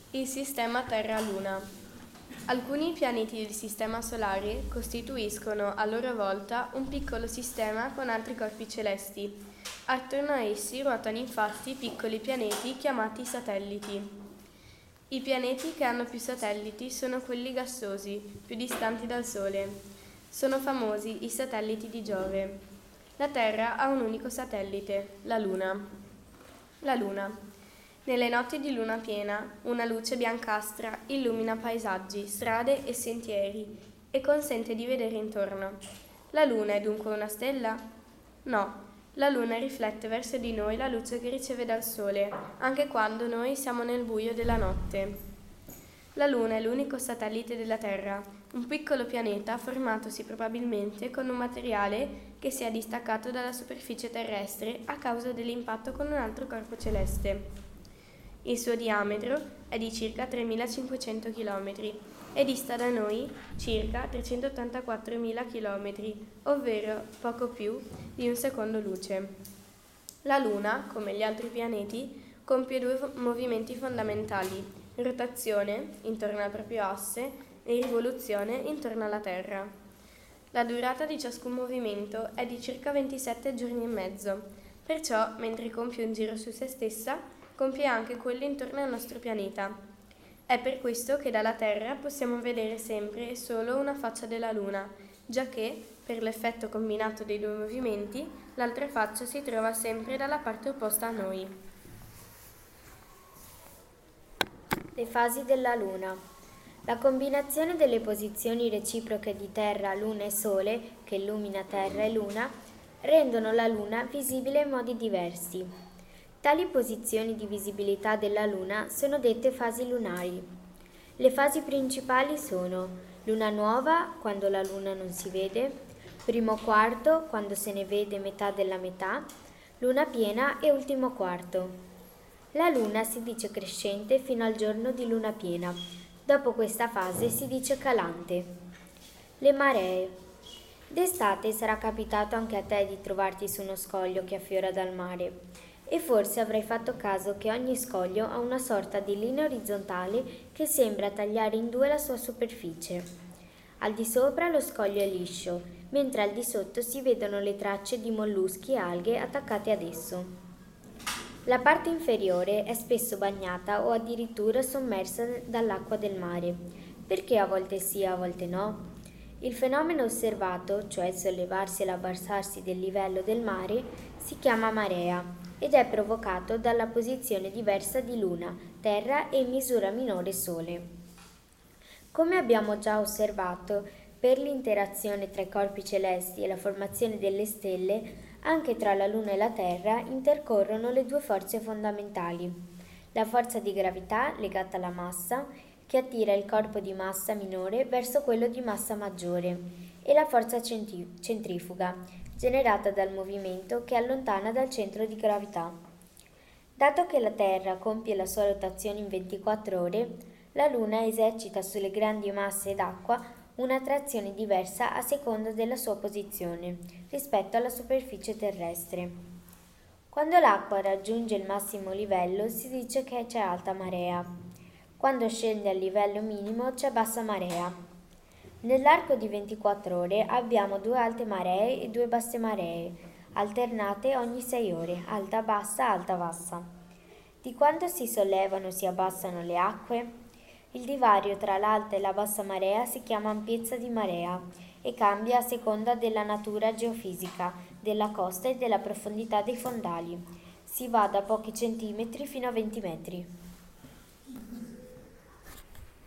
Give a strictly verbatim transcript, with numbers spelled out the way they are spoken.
Il sistema Terra-Luna. Alcuni pianeti del Sistema Solare costituiscono a loro volta un piccolo sistema con altri corpi celesti. Attorno a essi ruotano infatti piccoli pianeti chiamati satelliti. I pianeti che hanno più satelliti sono quelli gassosi, più distanti dal Sole. Sono famosi i satelliti di Giove. La Terra ha un unico satellite, la Luna. La Luna. Nelle notti di luna piena, una luce biancastra illumina paesaggi, strade e sentieri e consente di vedere intorno. La Luna è dunque una stella? No, la Luna riflette verso di noi la luce che riceve dal Sole, anche quando noi siamo nel buio della notte. La Luna è l'unico satellite della Terra, un piccolo pianeta formatosi probabilmente con un materiale che si è distaccato dalla superficie terrestre a causa dell'impatto con un altro corpo celeste. Il suo diametro è di circa tremilacinquecento chilometri e dista da noi circa trecentottantaquattromila chilometri, ovvero poco più di un secondo luce. La Luna, come gli altri pianeti, compie due movimenti fondamentali: rotazione intorno al proprio asse e rivoluzione intorno alla Terra. La durata di ciascun movimento è di circa ventisette giorni e mezzo, perciò, mentre compie un giro su se stessa, compie anche quello intorno al nostro pianeta. È per questo che dalla Terra possiamo vedere sempre e solo una faccia della Luna, giacché, per l'effetto combinato dei due movimenti, l'altra faccia si trova sempre dalla parte opposta a noi. Le fasi della Luna. La combinazione delle posizioni reciproche di Terra, Luna e Sole, che illumina Terra e Luna, rendono la Luna visibile in modi diversi. Tali posizioni di visibilità della Luna sono dette fasi lunari. Le fasi principali sono luna nuova, quando la Luna non si vede, primo quarto, quando se ne vede metà della metà, luna piena e ultimo quarto. La Luna si dice crescente fino al giorno di luna piena. Dopo questa fase si dice calante. Le maree. D'estate sarà capitato anche a te di trovarti su uno scoglio che affiora dal mare. E forse avrai fatto caso che ogni scoglio ha una sorta di linea orizzontale che sembra tagliare in due la sua superficie. Al di sopra lo scoglio è liscio, mentre al di sotto si vedono le tracce di molluschi e alghe attaccate ad esso. La parte inferiore è spesso bagnata o addirittura sommersa dall'acqua del mare, perché a volte sì, a volte no. Il fenomeno osservato, cioè il sollevarsi e l'abbassarsi del livello del mare, si chiama marea ed è provocato dalla posizione diversa di Luna, Terra e in misura minore Sole. Come abbiamo già osservato, per l'interazione tra i corpi celesti e la formazione delle stelle, anche tra la Luna e la Terra intercorrono le due forze fondamentali: la forza di gravità legata alla massa, che attira il corpo di massa minore verso quello di massa maggiore, e la forza centri- centrifuga, generata dal movimento che allontana dal centro di gravità. Dato che la Terra compie la sua rotazione in ventiquattro ore, la Luna esercita sulle grandi masse d'acqua un'attrazione diversa a seconda della sua posizione rispetto alla superficie terrestre. Quando l'acqua raggiunge il massimo livello si dice che c'è alta marea. Quando scende al livello minimo c'è bassa marea. Nell'arco di ventiquattro ore abbiamo due alte maree e due basse maree, alternate ogni sei ore, alta-bassa, alta-bassa. Di quanto si sollevano e si abbassano le acque? Il divario tra l'alta e la bassa marea si chiama ampiezza di marea e cambia a seconda della natura geofisica, della costa e della profondità dei fondali. Si va da pochi centimetri fino a venti metri.